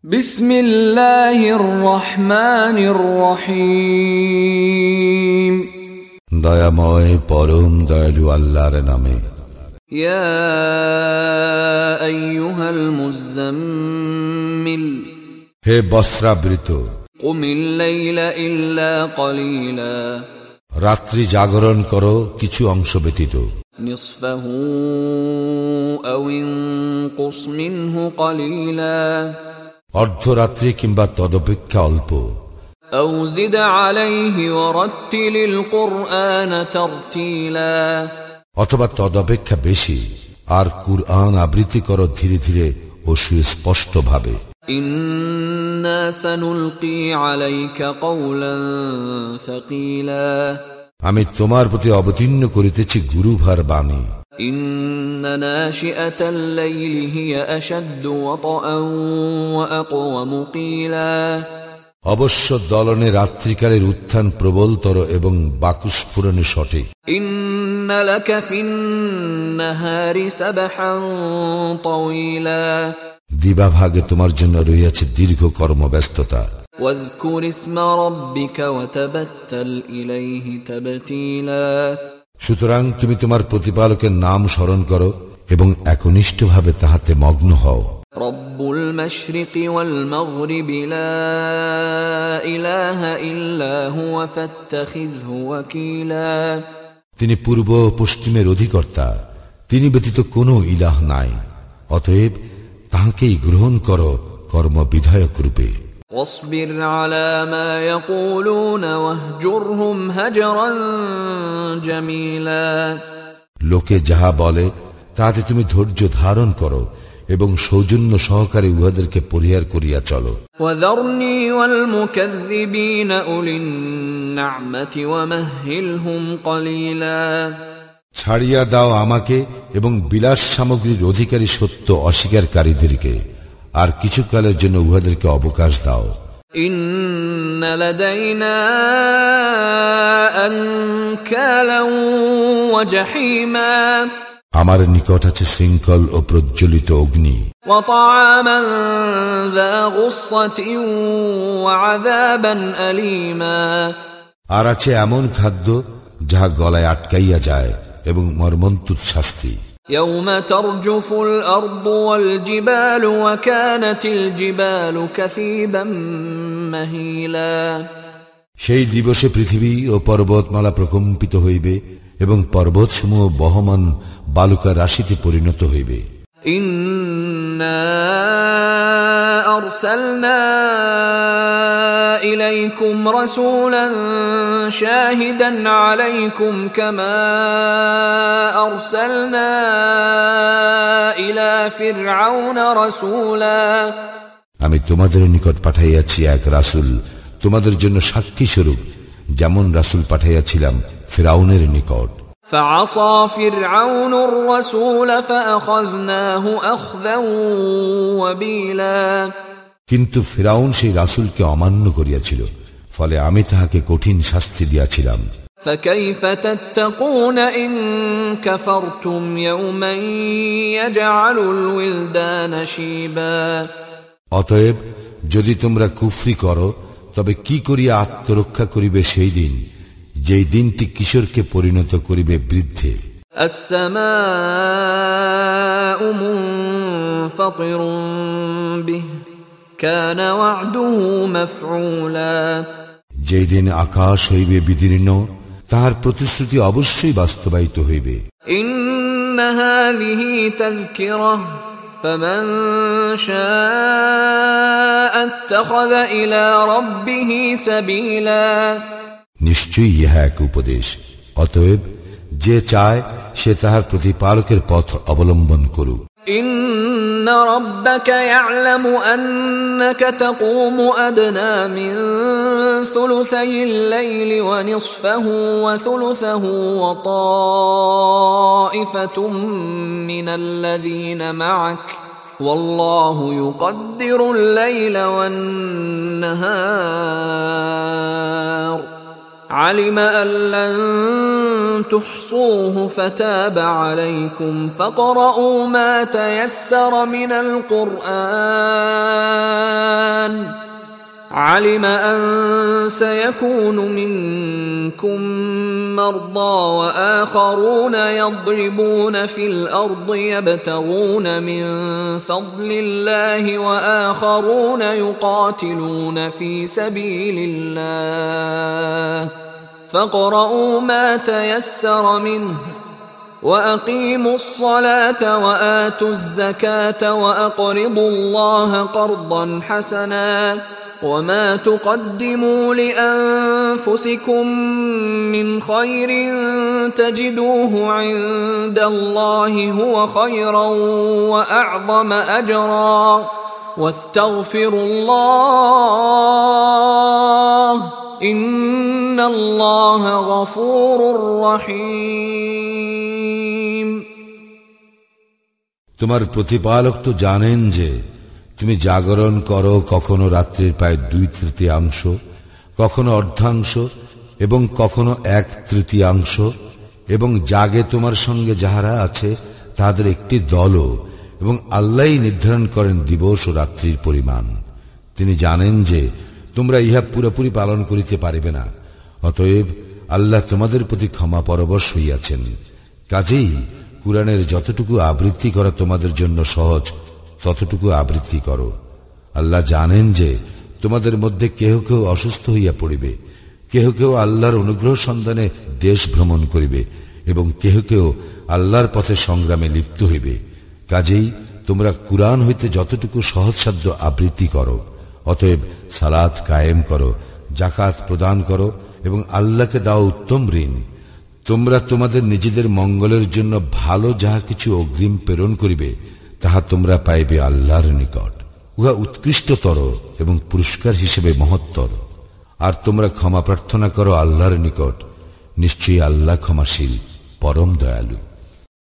বিসমিল্লাহির রহমানির রহিম। দয়াময় পরম দয়ালু আল্লাহর নামে। ইয়া আইয়ুহাল মুযাম্মিল, হে বস্ত্রাবৃত, কুমিল লাইলা ইল্লা কলিলা, রাত্রি জাগরণ করো কিছু অংশ ব্যতীত। নিসফাহু আও ইনকুস মিনহু কলিলা, অর্ধরাত্রি কিংবা তদপেক্ষা অল্প। আও জিদ আলাইহি ওয়ারাত্তিলিল কুরআন তারতিলা, অথবা তদপেক্ষা বেশি, আর কুরআন আবৃত্তি করো ধীরে ধীরে ও সুস্পষ্ট ভাবে। ইন্না সানুলকি আলাইকা কওলান সাকিলা, আমি তোমার প্রতি অবতীর্ণ করিতেছি গুরুভার বাণী। ইন্না নাশিআতাল লাইলি হিয়া আশাদ্দু ওয়াতাআন ওয়া আকওয়ামু কিলা, অবশ্য দলনে রাত্রিকালের উত্থান প্রবলতর এবং বাকুস্ফুরণে সঠিক। ইন্না লাকা ফিন নাহারি সাবহান তাওয়িলা, দিবাভাগে তোমার জন্য রহিয়াছে দীর্ঘ কর্মব্যস্ততা। ওয়াযকুর ইসমা রাব্বিকা ওয়া তাবাত্তাল ইলাইহি তাবতীলা, সুতরাং তুমি তোমার প্রতিপালকের নাম স্মরণ করো এবং একনিষ্ঠভাবে তাহাতে মগ্ন হও। রব্বুল মাশরিকি ওয়াল মাগরিবি লা ইলাহা ইল্লা হুয়া ফাত্তাখিযহু ওয়াকিলা, তিনি পূর্ব ও পশ্চিমের অধিকর্তা, তিনি ব্যতীত কোনো ইলাহ নাই, অতএব তাহাকেই গ্রহণ করো কর্মবিধায়ক রূপে। ওয়াসবির আলা মা ইয়াকুলুনা ওয়াহজুরহুম হাজরান জামিলা, লোকে যাহা বলে তাতে তুমি ধৈর্য ধারণ করো এবং সৌজন্য সহকারে উহাদেরকে পরিহার করিয়া চলো। ওয়াযারনি ওয়াল মুকাযযিবিনা উলিন নি'মাতি ওয়ামাহহিলহুম কলিলা, ছাড়িয়া দাও আমাকে এবং বিলাস সামগ্রীর অধিকারী সত্য অস্বীকারীদেরকে, আর কিছুকালের জন্য উহাদেরকে অবকাশ দাও। ইন্না লাদাইনা আনকালান ওয়া জাহিমা, আমার নিকট আছে শৃঙ্খল ও প্রজ্বলিত অগ্নি। ওয়া তাআমান যা গুসসাতিন ওয়া আযাবান আলীমা, আর আছে এমন খাদ্য যাহা গলায় আটকাইয়া যায় এবং মর্মন্তুদ শাস্তি। ইয়াওমা তারজুফুল আরদু ওয়াল জিবালু ওয়া কানাতিল জিবালু কাসীবাম মাহিলা, সেই দিবসে পৃথিবী ও পর্বতমালা প্রকম্পিত হইবে এবং পর্বতসমূহ বহমান বালুকা রাশিতে পরিণত হইবে। ইন্না আরসালনা ইলাইকুম রাসূলান শাহিদান আলাইকুম কামা আরসালনা ইলা ফিরআউনা রাসূলা, আমি তোমাদের নিকট পাঠাইয়াছি এক রাসূল তোমাদের জন্য সাক্ষী স্বরূপ, যেমন রাসূল পাঠাইয়াছিলাম ফিরআউনের নিকট। فعصى فرعون الرسول فأخذناه أخذا وبيلا, কিন্তু ফিরআউন সেই রাসূলকে অমান্য করিয়াছিল, ফলে আমি তাহাকে কঠিন শাস্তি দিয়াছিলাম। فكيف تتقون إن كفرتم يوما يجعل الولدان شيبا, অতএব যদি তোমরা কুফরি করো তবে কি করিয়া আত্মরক্ষা করিবে সেই দিন, যেই দিনটি কিশোরকে পরিণত করিবে বৃদ্ধে। আসসামাউ মুনফাতিরুন বিহি কানা ওয়া'দুহু মাফউলা, যেই দিন আকাশ হইবে বিদীর্ণ, তাহার প্রতিশ্রুতি অবশ্যই বাস্তবায়িত হইবে। ইন্না হাযিহি তাযকিরাহ ফামান শাআ ইত্তাখাযা ইলা রাব্বিহি সাবিলা, নিশ্চয়ই ইহা এক উপদেশ, অতএব যে চায় সে তাহার প্রতিপালকের পথ অবলম্বন করুক। ইন্না রাব্বাকা ইয়া'লামু আন্নাকা তাকুমু আদনা মিন সুলুসাইল লাইলি ওয়া নিসফাহু ওয়া সুলুসাহু ওয়া তা'iফাতুম মিনাল্লাযীনা মা'আক ওয়াল্লাহু ইউকদ্দিরুল লাইলা ওয়ান নাহার, علم أن لن تحصوه فتاب عليكم فاقرؤوا ما تيسر من القرآن علم أن سيكون منكم مرضى وآخرون يضربون في الأرض يبتغون من فضل الله وآخرون يقاتلون في سبيل الله فاقرؤوا ما تيسر منه وأقيموا الصلاة وآتوا الزكاة وأقرضوا الله قرضا حسنا وما تقدموا لأنفسكم من خير تجدوه عند الله هو خيرا وأعظم أجرا واستغفروا الله إن الله غفور رحيم তোমার প্রতিপালক তো জানেন যে তুমি জাগরণ করো কখনো রাত্রির প্রায় 2/3 কখনো অর্ধাংশ এবং কখনো 1/3 এবং জাগে তোমার সঙ্গে যাহারা আছে তাদের একটি দলও, এবং আল্লাহই নির্ধারণ করেন দিবস ও রাত্রির পরিমাণ। তিনি জানেন যে তোমরা ইহা পুরোপুরি পালন করিতে পারিবে না, অতএব আল্লাহ তোমাদের প্রতি ক্ষমা পরবশ হইয়াছেন। কাজেই কুরআনের যতটুকু আবৃত্তি করা তোমাদের জন্য সহজ ততটুকু আবৃত্তি করো। আল্লাহ জানেন যে তোমাদের মধ্যে কেহ কেউ অসুস্থ হইয়া পড়িবে, কেহ কেউ আল্লাহর অনুগ্রহ সন্ধানে দেশ ভ্রমণ করিবে এবং কেহ কেউ আল্লাহর পথে সংগ্রামে লিপ্ত হইবে। কাজেই তোমরা কুরআন হইতে যতটুকু সহজসাধ্য আবৃত্তি করো। অতএব সালাত কায়েম করো, যাকাত প্রদান করো এবং আল্লাহকে দাও উত্তম ঋণ। তোমরা তোমাদের নিজেদের মঙ্গলের জন্য ভালো যাহা কিছু অগ্রিম প্রেরণ করিবে তাহা তোমরা পাইবে আল্লাহর নিকট। উহা উৎকৃষ্টতর এবং পুরস্কার হিসেবে মহত্তর। আর তোমরা ক্ষমা প্রার্থনা করো আল্লাহর নিকট, নিশ্চয়ই আল্লাহ ক্ষমাশীল, পরম দয়ালু।